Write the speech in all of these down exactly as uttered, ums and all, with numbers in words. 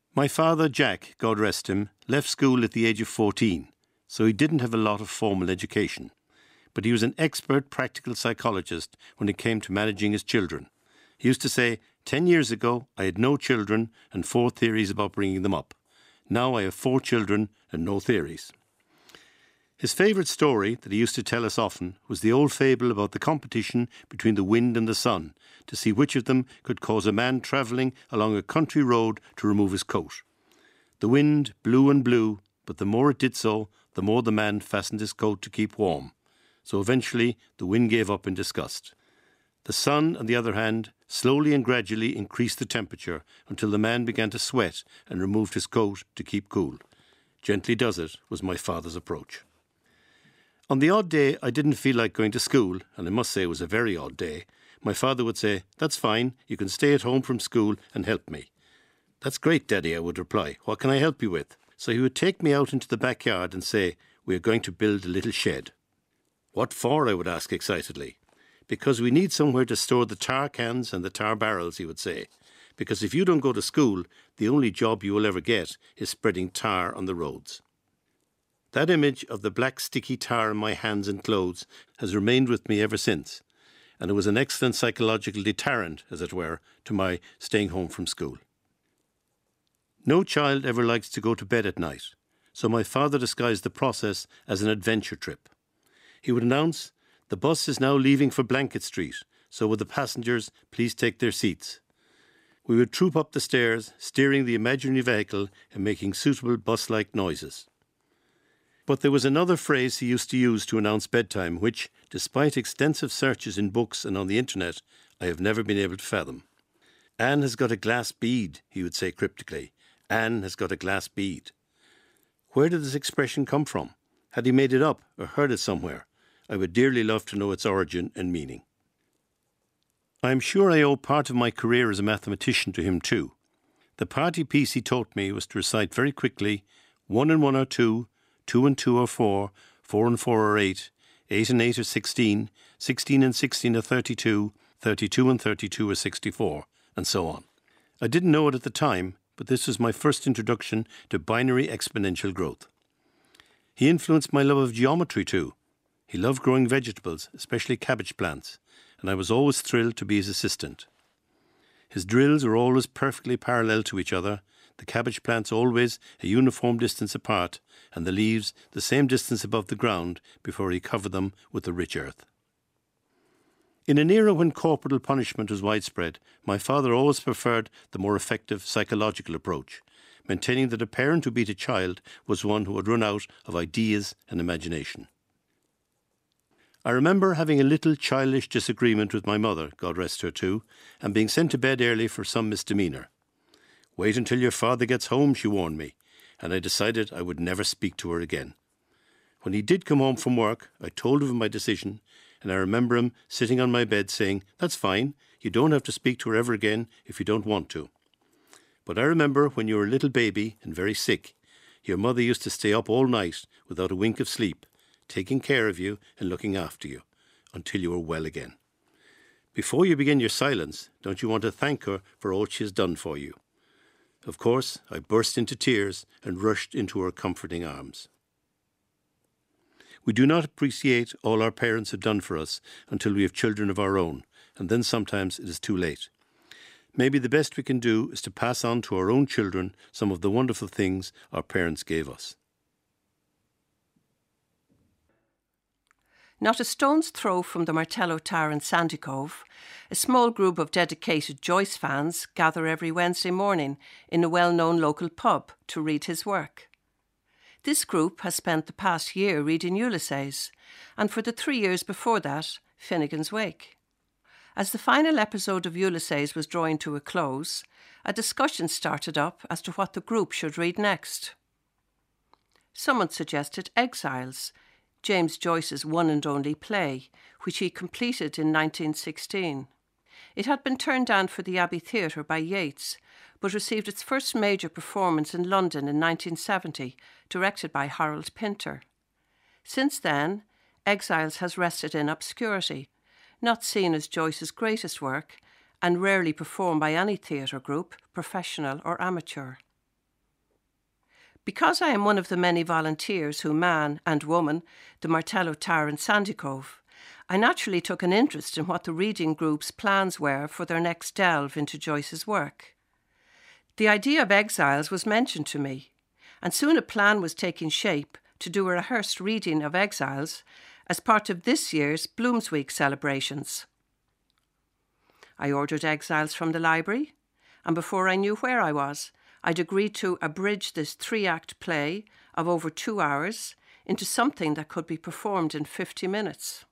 My father, Jack, God rest him, left school at the age of fourteen, so he didn't have a lot of formal education. But he was an expert practical psychologist when it came to managing his children. He used to say, ten years ago I had no children and four theories about bringing them up. Now I have four children and no theories. His favourite story that he used to tell us often was the old fable about the competition between the wind and the sun to see which of them could cause a man travelling along a country road to remove his coat. The wind blew and blew, but the more it did so, the more the man fastened his coat to keep warm. So eventually the wind gave up in disgust. The sun, on the other hand, slowly and gradually increased the temperature until the man began to sweat and removed his coat to keep cool. Gently does it was my father's approach. On the odd day I didn't feel like going to school, and I must say it was a very odd day, my father would say, "That's fine, you can stay at home from school and help me." "That's great, Daddy," I would reply. "What can I help you with?" So he would take me out into the backyard and say, "We are going to build a little shed." "What for?" I would ask excitedly. "Because we need somewhere to store the tar cans and the tar barrels," he would say. "Because if you don't go to school, the only job you will ever get is spreading tar on the roads." That image of the black sticky tar in my hands and clothes has remained with me ever since, and it was an excellent psychological deterrent, as it were, to my staying home from school. No child ever likes to go to bed at night, so my father disguised the process as an adventure trip. He would announce, "The bus is now leaving for Blanket Street, so would the passengers please take their seats." We would troop up the stairs, steering the imaginary vehicle and making suitable bus-like noises. But there was another phrase he used to use to announce bedtime, which, despite extensive searches in books and on the internet, I have never been able to fathom. "Anne has got a glass bead," he would say cryptically. "Anne has got a glass bead." Where did this expression come from? Had he made it up or heard it somewhere? I would dearly love to know its origin and meaning. I am sure I owe part of my career as a mathematician to him too. The party piece he taught me was to recite very quickly, one and one are two, two and two are four, four and four are eight, eight and eight are sixteen, sixteen and sixteen are thirty-two, thirty-two and thirty-two are sixty-four, and so on. I didn't know it at the time, but this was my first introduction to binary exponential growth. He influenced my love of geometry too. He loved growing vegetables, especially cabbage plants, and I was always thrilled to be his assistant. His drills were always perfectly parallel to each other, the cabbage plants always a uniform distance apart, and the leaves the same distance above the ground before he covered them with the rich earth. In an era when corporal punishment was widespread, my father always preferred the more effective psychological approach, maintaining that a parent who beat a child was one who had run out of ideas and imagination. I remember having a little childish disagreement with my mother, God rest her too, and being sent to bed early for some misdemeanour. "Wait until your father gets home," she warned me, and I decided I would never speak to her again. When he did come home from work, I told him of my decision, and I remember him sitting on my bed saying, "That's fine, you don't have to speak to her ever again if you don't want to. But I remember when you were a little baby and very sick, your mother used to stay up all night without a wink of sleep, taking care of you and looking after you, until you were well again. Before you begin your silence, don't you want to thank her for all she has done for you?" Of course, I burst into tears and rushed into her comforting arms. We do not appreciate all our parents have done for us until we have children of our own, and then sometimes it is too late. Maybe the best we can do is to pass on to our own children some of the wonderful things our parents gave us. Not a stone's throw from the Martello Tower in Sandycove, a small group of dedicated Joyce fans gather every Wednesday morning in a well-known local pub to read his work. This group has spent the past year reading Ulysses, and for the three years before that, Finnegan's Wake. As the final episode of Ulysses was drawing to a close, a discussion started up as to what the group should read next. Someone suggested Exiles, James Joyce's one and only play, which he completed in nineteen sixteen. It had been turned down for the Abbey Theatre by Yeats, but received its first major performance in London in nineteen seventy, directed by Harold Pinter. Since then, Exiles has rested in obscurity, not seen as Joyce's greatest work, and rarely performed by any theatre group, professional or amateur. Because I am one of the many volunteers who man and woman the Martello Tower in Sandycove, I naturally took an interest in what the reading group's plans were for their next delve into Joyce's work. The idea of Exiles was mentioned to me, and soon a plan was taking shape to do a rehearsed reading of Exiles as part of this year's Bloomsweek celebrations. I ordered Exiles from the library, and before I knew where I was, I'd agreed to abridge this three-act play of over two hours into something that could be performed in fifty minutes.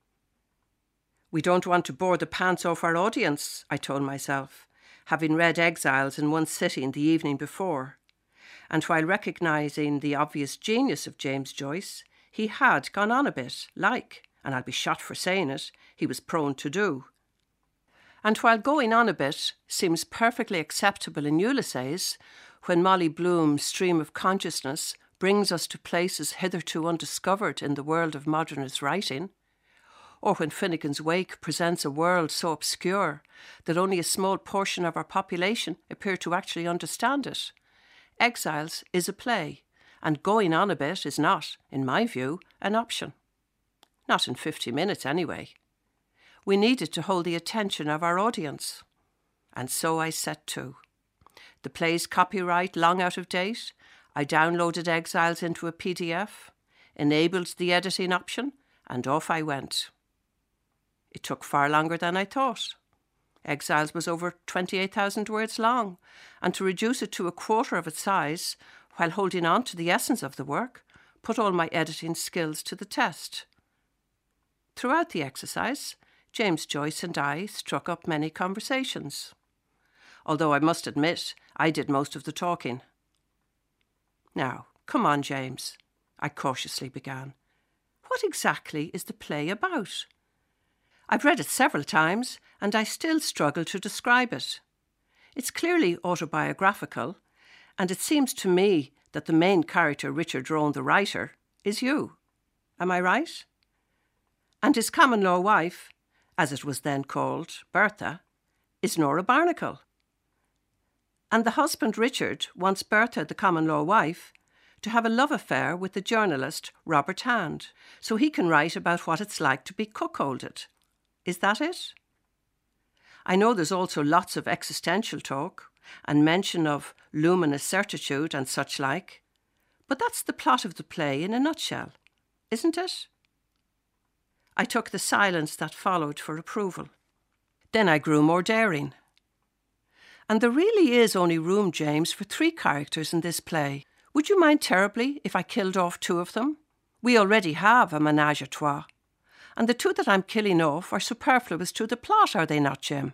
We don't want to bore the pants off our audience, I told myself, having read Exiles in one sitting the evening before. And while recognising the obvious genius of James Joyce, he had gone on a bit, like, and I'll be shot for saying it, he was prone to do. And while going on a bit seems perfectly acceptable in Ulysses, when Molly Bloom's stream of consciousness brings us to places hitherto undiscovered in the world of modernist writing, or when Finnegan's Wake presents a world so obscure that only a small portion of our population appear to actually understand it, Exiles is a play, and going on a bit is not, in my view, an option. Not in fifty minutes anyway. We needed to hold the attention of our audience. And so I set to. The play's copyright long out of date, I downloaded Exiles into a P D F, enabled the editing option, and off I went. It took far longer than I thought. Exiles was over twenty-eight thousand words long, and to reduce it to a quarter of its size, while holding on to the essence of the work, put all my editing skills to the test. Throughout the exercise, James Joyce and I struck up many conversations, although I must admit I did most of the talking. Now, come on, James, I cautiously began. What exactly is the play about? I've read it several times, and I still struggle to describe it. It's clearly autobiographical, and it seems to me that the main character, Richard Rowan, the writer, is you. Am I right? And his common-law wife, as it was then called, Bertha, is Nora Barnacle. And the husband, Richard, wants Bertha, the common-law wife, to have a love affair with the journalist Robert Hand, so he can write about what it's like to be cuckolded. Is that it? I know there's also lots of existential talk and mention of luminous certitude and such like, but that's the plot of the play in a nutshell, isn't it? I took the silence that followed for approval. Then I grew more daring. And there really is only room, James, for three characters in this play. Would you mind terribly if I killed off two of them? We already have a ménage à trois. And the two that I'm killing off are superfluous to the plot, are they not, Jim?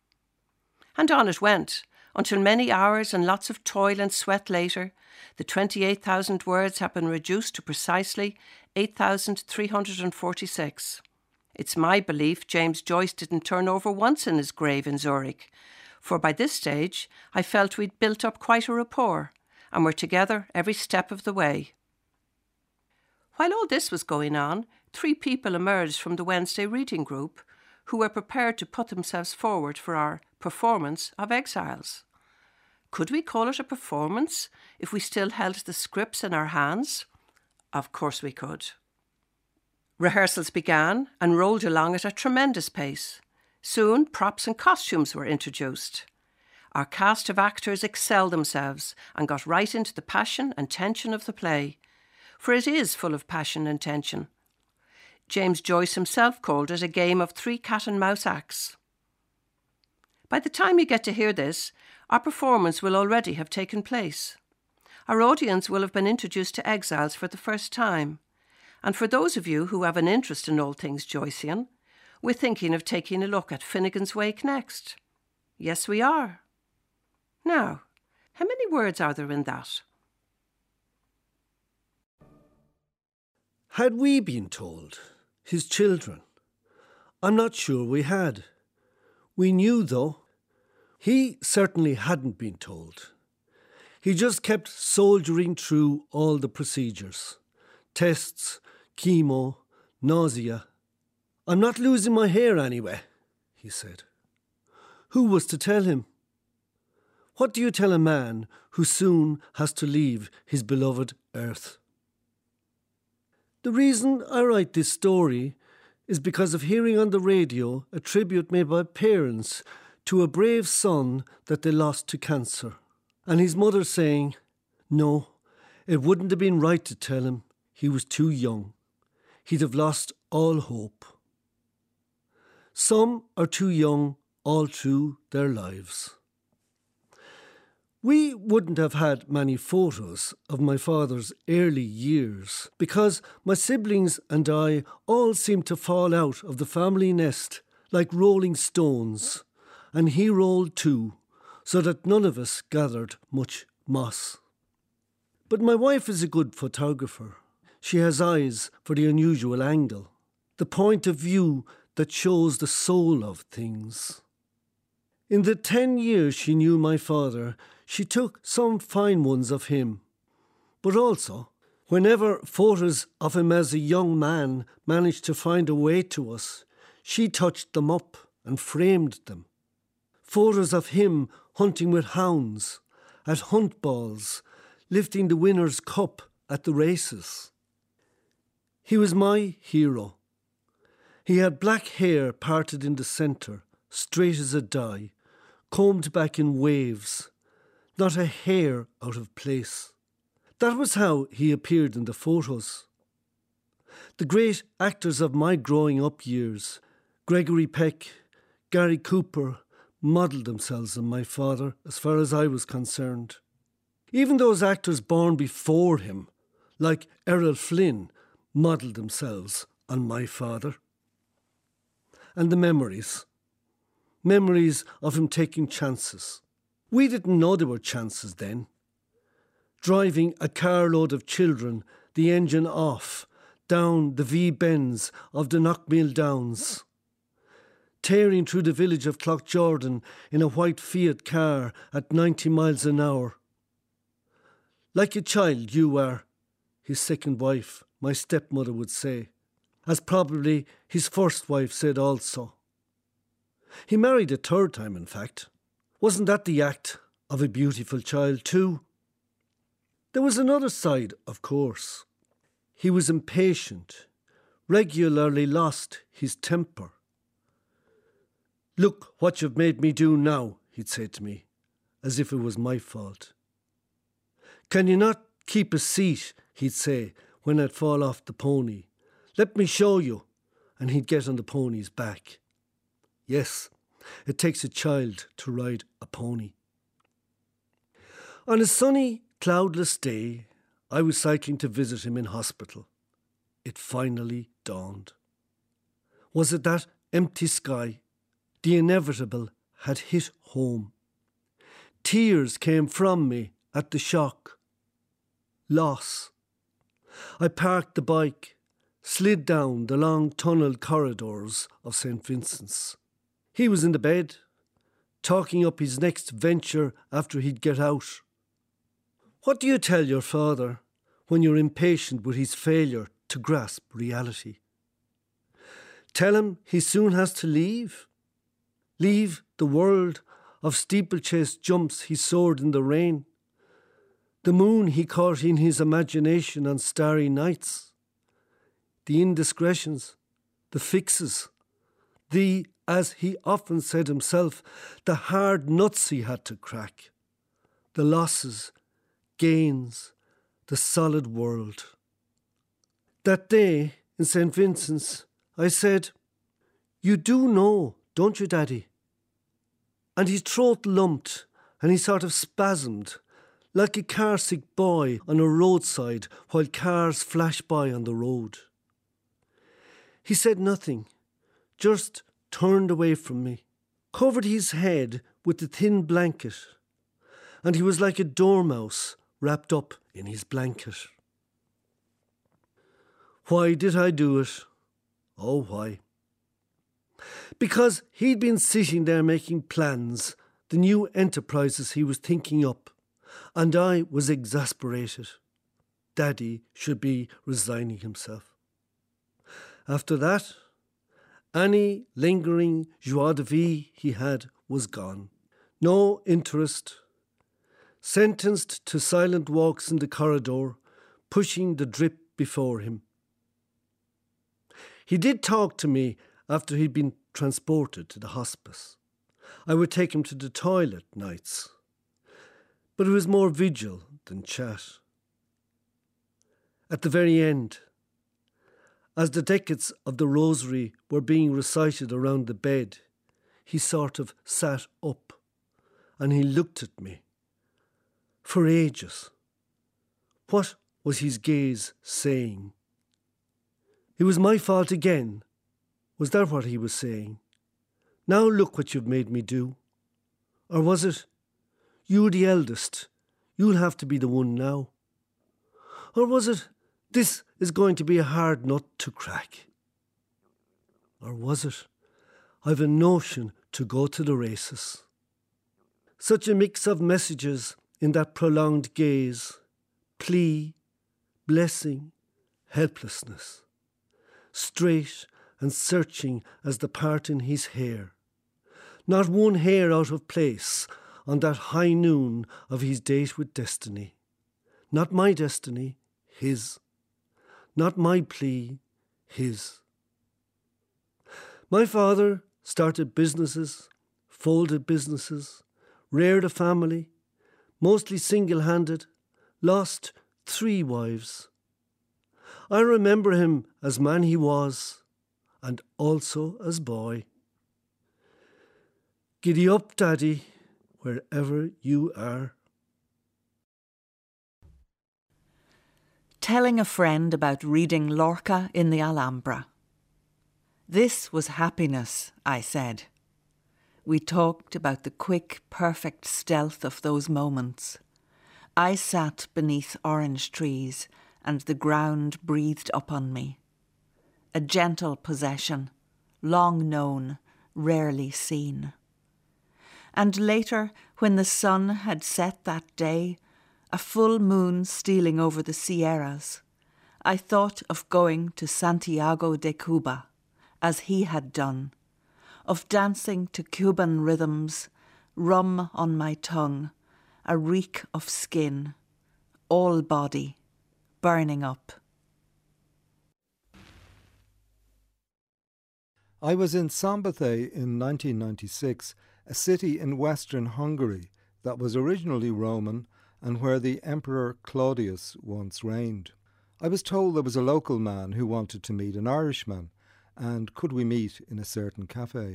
And on it went, until many hours and lots of toil and sweat later, the twenty-eight thousand words have been reduced to precisely eight thousand three hundred forty-six. It's my belief James Joyce didn't turn over once in his grave in Zurich, for by this stage I felt we'd built up quite a rapport, and were together every step of the way. While all this was going on, three people emerged from the Wednesday reading group who were prepared to put themselves forward for our performance of Exiles. Could we call it a performance if we still held the scripts in our hands? Of course we could. Rehearsals began and rolled along at a tremendous pace. Soon props and costumes were introduced. Our cast of actors excelled themselves and got right into the passion and tension of the play, for it is full of passion and tension. James Joyce himself called it a game of three cat and mouse acts. By the time you get to hear this, our performance will already have taken place. Our audience will have been introduced to Exiles for the first time, and for those of you who have an interest in all things Joycean, we're thinking of taking a look at Finnegan's Wake next. Yes, we are. Now, how many words are there in that? Had we been told, his children? I'm not sure we had. We knew, though. He certainly hadn't been told. He just kept soldiering through all the procedures. Tests, chemo, nausea. I'm not losing my hair anyway, he said. Who was to tell him? What do you tell a man who soon has to leave his beloved earth? The reason I write this story is because of hearing on the radio a tribute made by parents to a brave son that they lost to cancer, and his mother saying, no, it wouldn't have been right to tell him. He was too young. He'd have lost all hope. Some are too young all through their lives. We wouldn't have had many photos of my father's early years because my siblings and I all seemed to fall out of the family nest like rolling stones, and he rolled too, so that none of us gathered much moss. But my wife is a good photographer. She has eyes for the unusual angle, the point of view that shows the soul of things. In the ten years she knew my father, she took some fine ones of him. But also, whenever photos of him as a young man managed to find a way to us, she touched them up and framed them. Photos of him hunting with hounds, at hunt balls, lifting the winner's cup at the races. He was my hero. He had black hair parted in the centre, straight as a die, combed back in waves, not a hair out of place. That was how he appeared in the photos. The great actors of my growing up years, Gregory Peck, Gary Cooper, modelled themselves on my father as far as I was concerned. Even those actors born before him, like Errol Flynn, modelled themselves on my father. And the memories. Memories of him taking chances. We didn't know there were chances then. Driving a carload of children, the engine off, down the V-bends of the Knockmill Downs. Tearing through the village of Cloughjordan in a white Fiat car at ninety miles an hour. Like a child you are, his second wife, my stepmother would say, as probably his first wife said also. He married a third time, in fact. Wasn't that the act of a beautiful child too? There was another side, of course. He was impatient, regularly lost his temper. Look what you've made me do now, he'd say to me, as if it was my fault. Can you not keep a seat, he'd say, when I'd fall off the pony. Let me show you. And he'd get on the pony's back. Yes, it takes a child to ride a pony. On a sunny, cloudless day, I was cycling to visit him in hospital. It finally dawned. Was it that empty sky? The inevitable had hit home. Tears came from me at the shock. Loss. I parked the bike, slid down the long tunnelled corridors of Saint Vincent's. He was in the bed, talking up his next venture after he'd get out. What do you tell your father when you're impatient with his failure to grasp reality? Tell him he soon has to leave? Leave the world of steeplechase jumps he soared in the rain? The moon he caught in his imagination on starry nights? The indiscretions, the fixes, the, as he often said himself, the hard nuts he had to crack, the losses, gains, the solid world. That day in Saint Vincent's, I said, "You do know, don't you, Daddy?" And his throat lumped and he sort of spasmed, like a car-sick boy on a roadside while cars flash by on the road. He said nothing, just turned away from me, covered his head with the thin blanket, and he was like a dormouse wrapped up in his blanket. Why did I do it? Oh, why? Because he'd been sitting there making plans, the new enterprises he was thinking up, and I was exasperated. Daddy should be resigning himself. After that, any lingering joie de vivre he had was gone. No interest, sentenced to silent walks in the corridor, pushing the drip before him. He did talk to me after he'd been transported to the hospice. I would take him to the toilet nights, but it was more vigil than chat. At the very end, as the decades of the rosary were being recited around the bed, he sort of sat up and he looked at me. For ages. What was his gaze saying? It was my fault again. Was that what he was saying? Now look what you've made me do. Or was it, you're the eldest, you'll have to be the one now? Or was it, this is going to be a hard nut to crack? Or was it, I've a notion to go to the races? Such a mix of messages in that prolonged gaze, plea, blessing, helplessness, straight and searching as the part in his hair. Not one hair out of place on that high noon of his date with destiny. Not my destiny, his. Not my plea, his. My father started businesses, folded businesses, reared a family, mostly single-handed, lost three wives. I remember him as man he was, and also as boy. Giddy up, Daddy, wherever you are. Telling a friend about reading Lorca in the Alhambra. This was happiness, I said. We talked about the quick, perfect stealth of those moments. I sat beneath orange trees, and the ground breathed up on me. A gentle possession, long known, rarely seen. And later, when the sun had set that day, a full moon stealing over the Sierras, I thought of going to Santiago de Cuba, as he had done, of dancing to Cuban rhythms, rum on my tongue, a reek of skin, all body, burning up. I was in Szombathely in nineteen ninety-six, a city in western Hungary that was originally Roman and where the Emperor Claudius once reigned. I was told there was a local man who wanted to meet an Irishman, and could we meet in a certain cafe.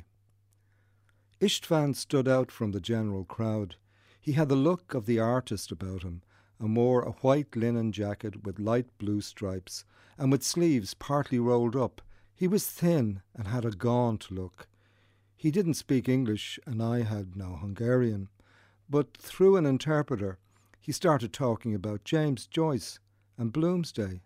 István stood out from the general crowd. He had the look of the artist about him, and wore a white linen jacket with light blue stripes, and with sleeves partly rolled up. He was thin and had a gaunt look. He didn't speak English, and I had no Hungarian, but through an interpreter he started talking about James Joyce and Bloomsday.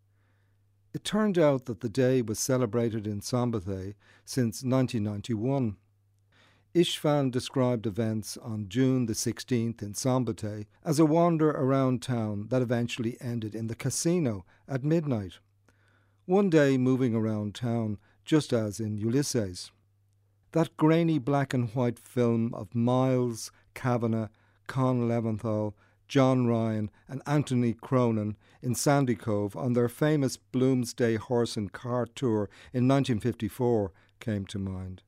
It turned out that the day was celebrated in Szombathely since nineteen ninety-one. István described events on June the sixteenth in Szombathely as a wander around town that eventually ended in the casino at midnight. One day moving around town, just as in Ulysses. That grainy black and white film of Miles, Kavanagh, Con Leventhal, John Ryan and Anthony Cronin in Sandy Cove on their famous Bloomsday horse and cart tour in nineteen fifty-four came to mind.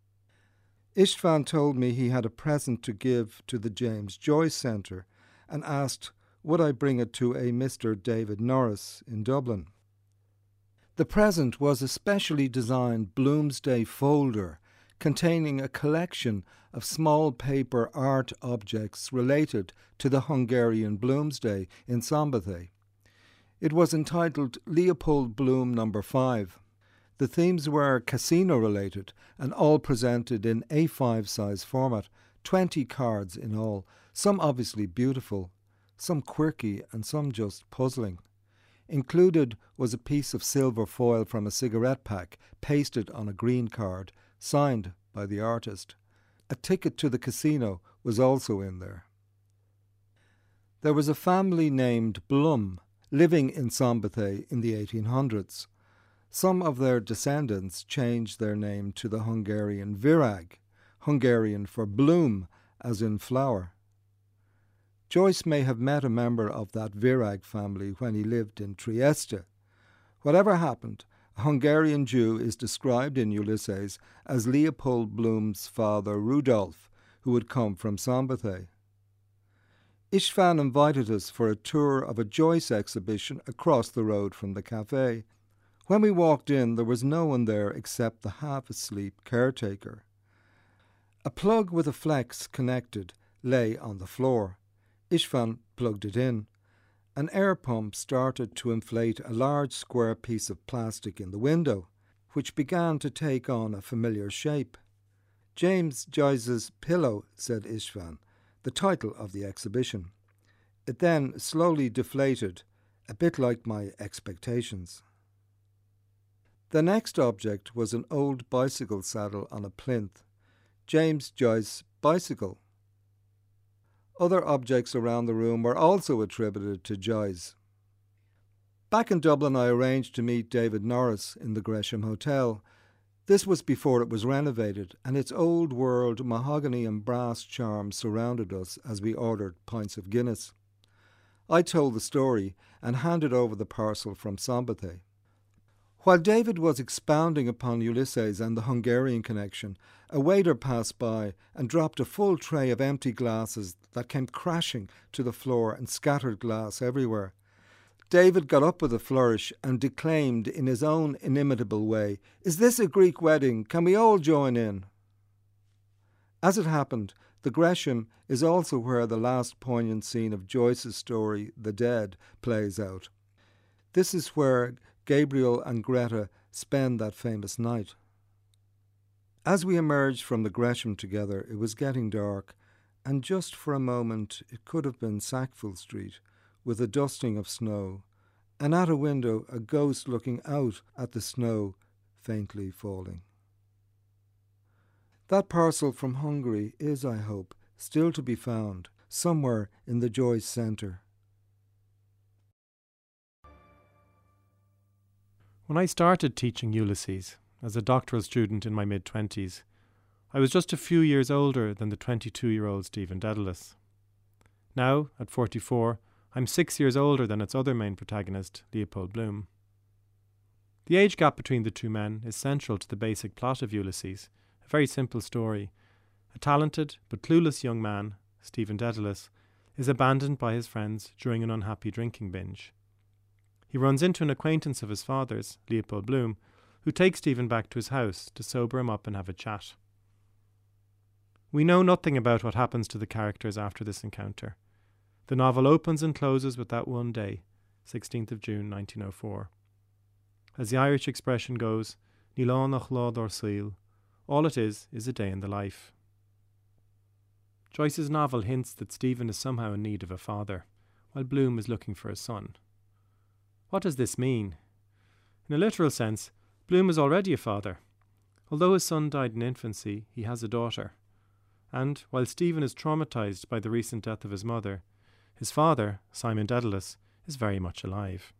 István told me he had a present to give to the James Joyce Centre and asked would I bring it to a Mister David Norris in Dublin. The present was a specially designed Bloomsday folder containing a collection of small paper art objects related to the Hungarian Bloomsday in Szombathely. It was entitled Leopold Bloom Number five. The themes were casino-related and all presented in A five size format, twenty cards in all, some obviously beautiful, some quirky and some just puzzling. Included was a piece of silver foil from a cigarette pack pasted on a green card, signed by the artist. A ticket to the casino was also in there. There was a family named Blum living in Szombathely in the eighteen hundreds. Some of their descendants changed their name to the Hungarian Virag, Hungarian for bloom, as in flower. Joyce may have met a member of that Virag family when he lived in Trieste. Whatever happened, a Hungarian Jew is described in Ulysses as Leopold Bloom's father Rudolf, who had come from Szombathely. István invited us for a tour of a Joyce exhibition across the road from the cafe. When we walked in, there was no one there except the half-asleep caretaker. A plug with a flex connected lay on the floor. István plugged it in. An air pump started to inflate a large square piece of plastic in the window, which began to take on a familiar shape. James Joyce's Pillow, said István, the title of the exhibition. It then slowly deflated, a bit like my expectations. The next object was an old bicycle saddle on a plinth. James Joyce bicycle. Other objects around the room were also attributed to Joyce. Back in Dublin, I arranged to meet David Norris in the Gresham Hotel. This was before it was renovated, and its old-world mahogany and brass charm surrounded us as we ordered pints of Guinness. I told the story and handed over the parcel from Szombathely. While David was expounding upon Ulysses and the Hungarian connection, a waiter passed by and dropped a full tray of empty glasses that came crashing to the floor and scattered glass everywhere. David got up with a flourish and declaimed in his own inimitable way, "Is this a Greek wedding? Can we all join in?" As it happened, the Gresham is also where the last poignant scene of Joyce's story, The Dead, plays out. This is where Gabriel and Greta spend that famous night. As we emerged from the Gresham together, it was getting dark, and just for a moment it could have been Sackville Street, with a dusting of snow, and at a window a ghost looking out at the snow faintly falling. That parcel from Hungary is, I hope, still to be found somewhere in the Joyce Centre. When I started teaching Ulysses as a doctoral student in my mid-twenties, I was just a few years older than the twenty-two-year-old Stephen Dedalus. Now, at forty-four, I'm six years older than its other main protagonist, Leopold Bloom. The age gap between the two men is central to the basic plot of Ulysses, a very simple story. A talented but clueless young man, Stephen Dedalus, is abandoned by his friends during an unhappy drinking binge. He runs into an acquaintance of his father's, Leopold Bloom, who takes Stephen back to his house to sober him up and have a chat. We know nothing about what happens to the characters after this encounter. The novel opens and closes with that one day, sixteenth of June nineteen oh four. As the Irish expression goes, Ní lán nach lá dor síl, all it is is a day in the life. Joyce's novel hints that Stephen is somehow in need of a father, while Bloom is looking for a son. What does this mean? In a literal sense, Bloom is already a father. Although his son died in infancy, he has a daughter. And, while Stephen is traumatised by the recent death of his mother, his father, Simon Dedalus, is very much alive.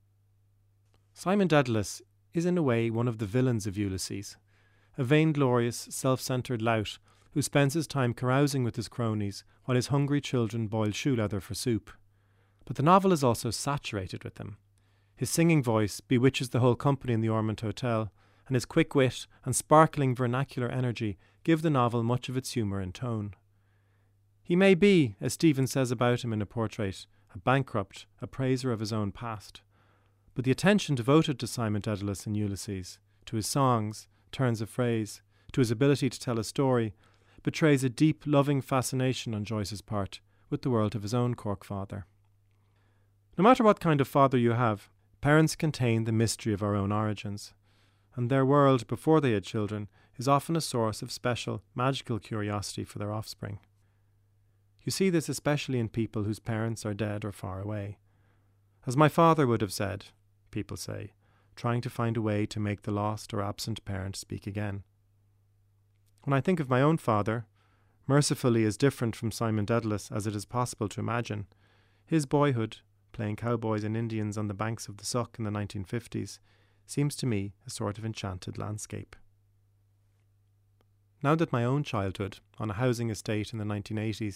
Simon Dedalus is in a way one of the villains of Ulysses, a vainglorious, self-centred lout who spends his time carousing with his cronies while his hungry children boil shoe leather for soup. But the novel is also saturated with him. His singing voice bewitches the whole company in the Ormond Hotel, and his quick wit and sparkling vernacular energy give the novel much of its humour and tone. He may be, as Stephen says about him in a portrait, a bankrupt, a praiser of his own past. But the attention devoted to Simon Dedalus in Ulysses, to his songs, turns of phrase, to his ability to tell a story, betrays a deep, loving fascination on Joyce's part with the world of his own Cork father. No matter what kind of father you have, parents contain the mystery of our own origins, and their world, before they had children, is often a source of special, magical curiosity for their offspring. You see this especially in people whose parents are dead or far away. As my father would have said, people say, trying to find a way to make the lost or absent parent speak again. When I think of my own father, mercifully as different from Simon Dedalus as it is possible to imagine, his boyhood, playing cowboys and Indians on the banks of the Suck in the nineteen fifties, seems to me a sort of enchanted landscape. Now that my own childhood, on a housing estate in the nineteen eighties,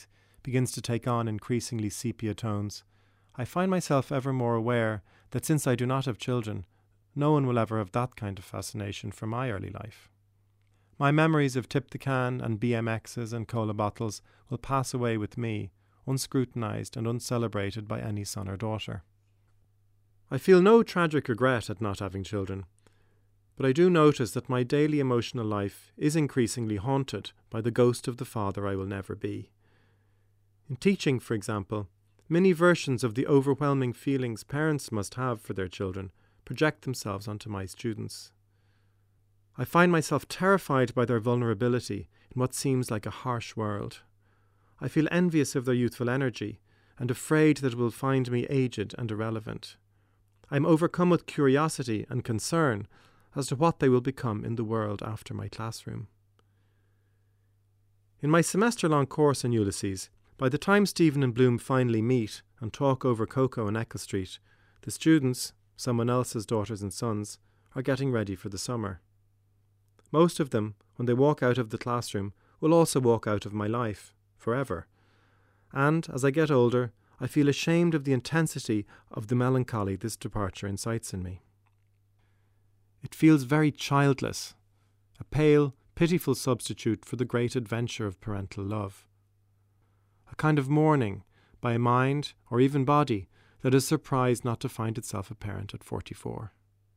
begins to take on increasingly sepia tones, I find myself ever more aware that since I do not have children, no one will ever have that kind of fascination for my early life. My memories of tip the can and B M Xs and cola bottles will pass away with me, unscrutinised and uncelebrated by any son or daughter. I feel no tragic regret at not having children, but I do notice that my daily emotional life is increasingly haunted by the ghost of the father I will never be. In teaching, for example, many versions of the overwhelming feelings parents must have for their children project themselves onto my students. I find myself terrified by their vulnerability in what seems like a harsh world. I feel envious of their youthful energy and afraid that it will find me aged and irrelevant. I am overcome with curiosity and concern as to what they will become in the world after my classroom. In my semester-long course in Ulysses, by the time Stephen and Bloom finally meet and talk over cocoa in Eccles Street, the students, someone else's daughters and sons, are getting ready for the summer. Most of them, when they walk out of the classroom, will also walk out of my life, forever. And, as I get older, I feel ashamed of the intensity of the melancholy this departure incites in me. It feels very childless, a pale, pitiful substitute for the great adventure of parental love. A kind of mourning by a mind, or even body, that is surprised not to find itself a parent at forty-four.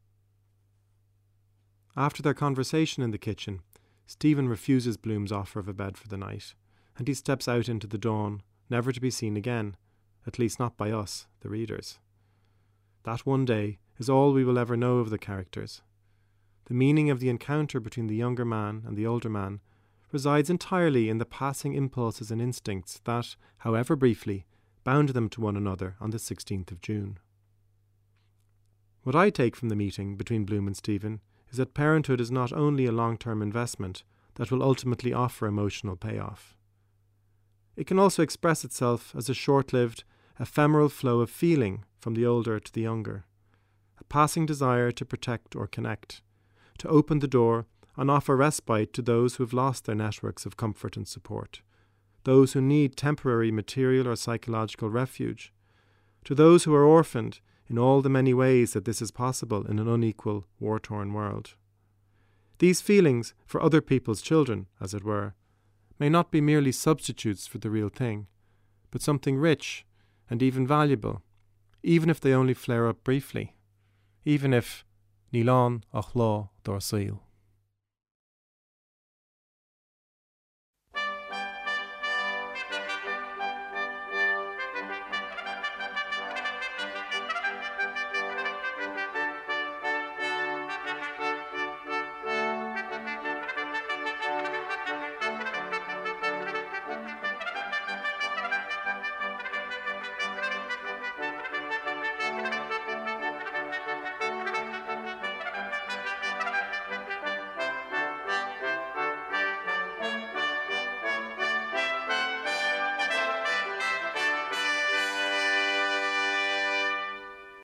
After their conversation in the kitchen, Stephen refuses Bloom's offer of a bed for the night, and he steps out into the dawn, never to be seen again, at least not by us, the readers. That one day is all we will ever know of the characters. The meaning of the encounter between the younger man and the older man resides entirely in the passing impulses and instincts that, however briefly, bound them to one another on the sixteenth of June. What I take from the meeting between Bloom and Stephen is that parenthood is not only a long-term investment that will ultimately offer emotional payoff. It can also express itself as a short-lived, ephemeral flow of feeling from the older to the younger, a passing desire to protect or connect, to open the door and offer respite to those who have lost their networks of comfort and support, those who need temporary material or psychological refuge, to those who are orphaned in all the many ways that this is possible in an unequal, war-torn world. These feelings for other people's children, as it were, may not be merely substitutes for the real thing, but something rich and even valuable, even if they only flare up briefly, even if Níl an ach lá dár saoil.